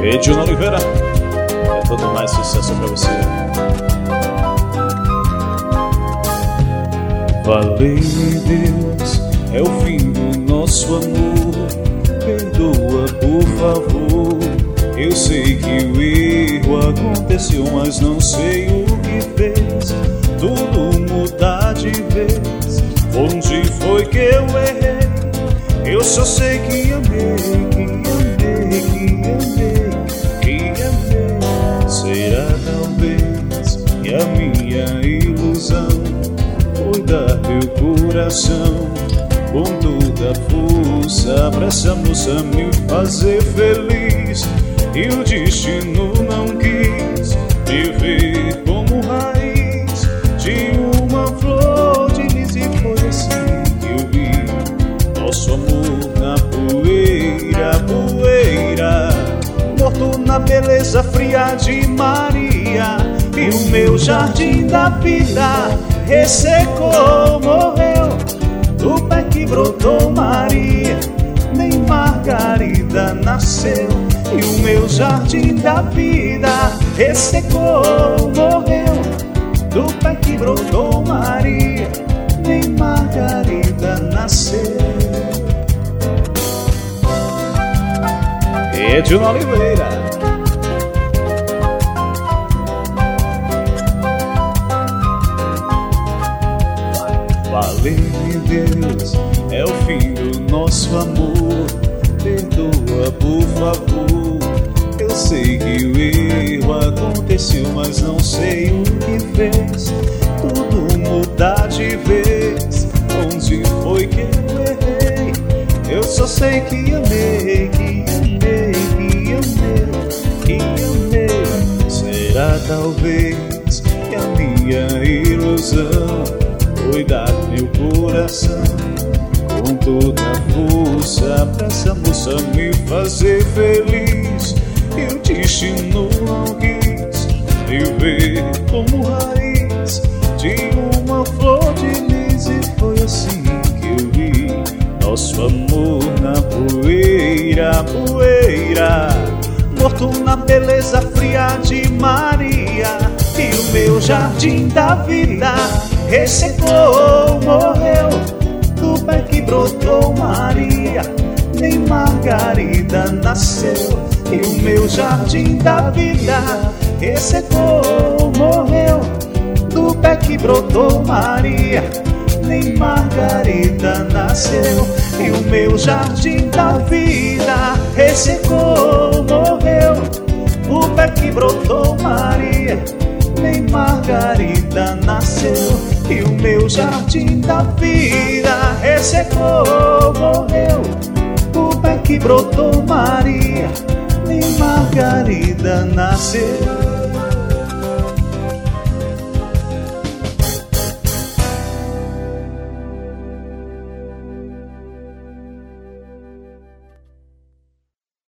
Edilson Oliveira, é todo mais sucesso pra você. Valeu, Deus, é o fim do nosso amor. Perdoa, por favor. Eu sei que o erro aconteceu, mas não sei o que fez tudo mudar de vez. Onde foi que eu errei? Eu só sei que amei, que amei. Será talvez que a minha ilusão foi dar teu coração com toda a força pra essa moça me fazer feliz. E o destino não quis me ver como raiz de uma flor de lis. E foi assim que eu vi nosso amor na poeira, poeira, morto na beleza fria de Maria. E o meu jardim da vida ressecou, morreu do pé que brotou Maria. Nem Margarida nasceu. E o meu jardim da vida ressecou, morreu do pé que brotou Maria. Nem Margarida nasceu. Edilson Oliveira. Valeu, Deus, é o fim do nosso amor. Perdoa, por favor. Eu sei que o erro aconteceu, mas não sei o que fez tudo mudar de vez. Onde foi que eu errei? Eu só sei que amei, que amei. Será talvez que a minha ilusão foi dar meu coração com toda a força pra essa moça me fazer feliz. E o destino não quis me ver como raiz de uma flor de lis. E foi assim que eu vi nosso amor na poeira, poeira, morto na beleza fria de Maria. E o meu jardim da vida ressecou, morreu do pé que brotou Maria. Nem Margarida nasceu. E o meu jardim da vida ressecou, morreu do pé que brotou Maria. Nem Margarida nasceu. E o meu jardim da vida ressecou, morreu do pé que brotou Maria. Nem Margarida nasceu. E o meu jardim da vida ressecou, morreu do pé que brotou Maria. Nem Margarida nasceu.